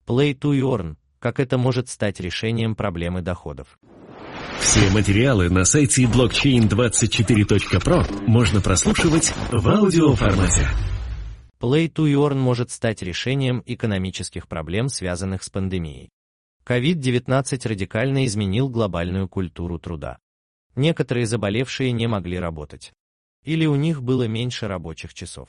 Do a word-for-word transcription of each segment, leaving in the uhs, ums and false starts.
Play to Earn, как это может стать решением проблемы доходов. Все материалы на сайте блокчейн двадцать четыре точка про можно прослушивать в аудиоформате. Play to Earn может стать решением экономических проблем, связанных с пандемией. ковид девятнадцать радикально изменил глобальную культуру труда. Некоторые заболевшие не могли работать. Или у них было меньше рабочих часов.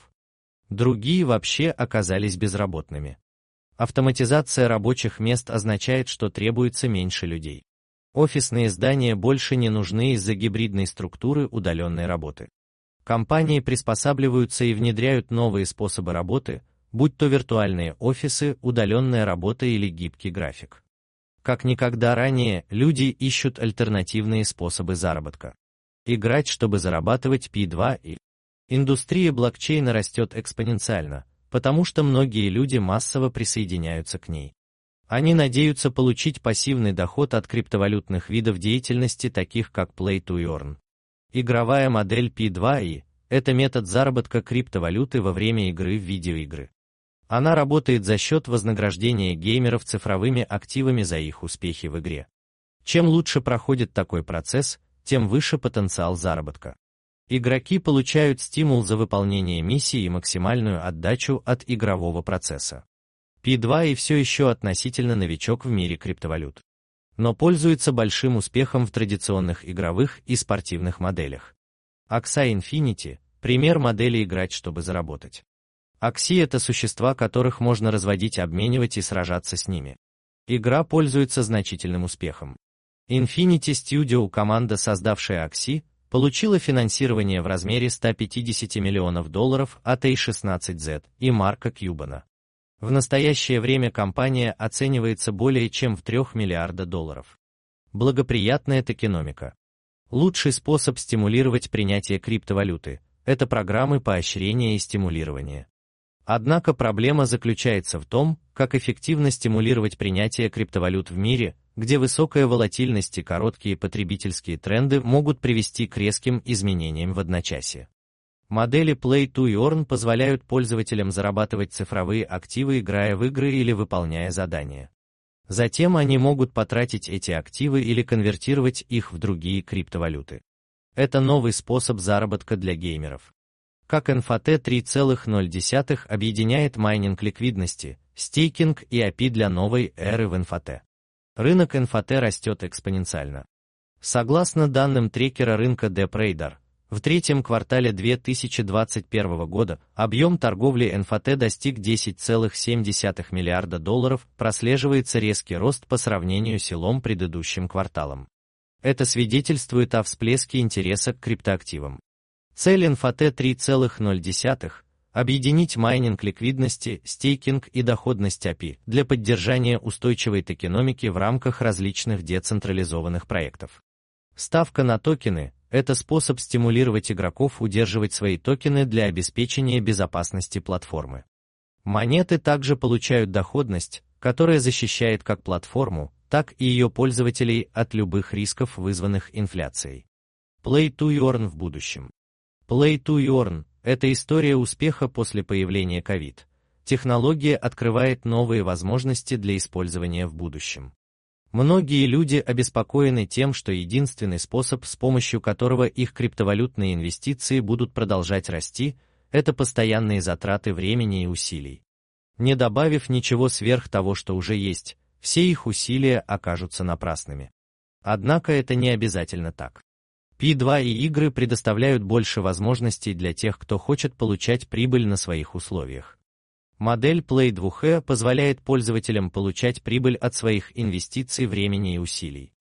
Другие вообще оказались безработными. Автоматизация рабочих мест означает, что требуется меньше людей. Офисные здания больше не нужны из-за гибридной структуры удаленной работы. Компании приспосабливаются и внедряют новые способы работы, будь то виртуальные офисы, удаленная работа или гибкий график. Как никогда ранее, люди ищут альтернативные способы заработка. Играть, чтобы зарабатывать пи два и. Индустрия блокчейна растет экспоненциально, потому что многие люди массово присоединяются к ней. Они надеются получить пассивный доход от криптовалютных видов деятельности, таких как Play to Earn. Игровая модель пи два и – это метод заработка криптовалюты во время игры в видеоигры. Она работает за счет вознаграждения геймеров цифровыми активами за их успехи в игре. Чем лучше проходит такой процесс, тем выше потенциал заработка. Игроки получают стимул за выполнение миссий и максимальную отдачу от игрового процесса. пи два и все еще относительно новичок в мире криптовалют, но пользуется большим успехом в традиционных игровых и спортивных моделях. Axie Infinity – пример модели играть, чтобы заработать. Axie – это существа, которых можно разводить, обменивать и сражаться с ними. Игра пользуется значительным успехом. Infinity Studio, команда, создавшая Axie, получила финансирование в размере ста пятидесяти миллионов долларов от эй шестнадцать зет и Марка Кьюбана. В настоящее время компания оценивается более чем в трёх миллиарда долларов. Благоприятная токеномика. Лучший способ стимулировать принятие криптовалюты – это программы поощрения и стимулирования. Однако проблема заключается в том, как эффективно стимулировать принятие криптовалют в мире, где высокая волатильность и короткие потребительские тренды могут привести к резким изменениям в одночасье. Модели Play to Earn позволяют пользователям зарабатывать цифровые активы, играя в игры или выполняя задания. Затем они могут потратить эти активы или конвертировать их в другие криптовалюты. Это новый способ заработка для геймеров. Как эн эф ти три ноль ноль объединяет майнинг ликвидности, стейкинг и эй пи ай для новой эры в эн эф ти. Рынок эн эф ти растет экспоненциально. Согласно данным трекера рынка DeepRadar, в третьем квартале две тысячи двадцать первого года объем торговли эн эф ти достиг десять целых семь десятых миллиарда долларов, прослеживается резкий рост по сравнению с селом предыдущим кварталом. Это свидетельствует о всплеске интереса к криптоактивам. Цель эн эф ти три ноль ноль – объединить майнинг ликвидности, стейкинг и доходность эй пи ай для поддержания устойчивой токеномики в рамках различных децентрализованных проектов. Ставка на токены – это способ стимулировать игроков удерживать свои токены для обеспечения безопасности платформы. Монеты также получают доходность, которая защищает как платформу, так и ее пользователей от любых рисков, вызванных инфляцией. Play to Earn в будущем. Play to Earn – это история успеха после появления ковид. Технология открывает новые возможности для использования в будущем. Многие люди обеспокоены тем, что единственный способ, с помощью которого их криптовалютные инвестиции будут продолжать расти, это постоянные затраты времени и усилий. Не добавив ничего сверх того, что уже есть, все их усилия окажутся напрасными. Однако это не обязательно так. пи два и игры предоставляют больше возможностей для тех, кто хочет получать прибыль на своих условиях. Модель Play два и позволяет пользователям получать прибыль от своих инвестиций, времени и усилий.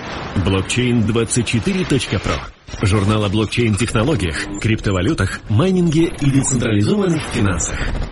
блокчейн двадцать четыре точка про. Журнал о блокчейн-технологиях, криптовалютах, майнинге и децентрализованных финансах.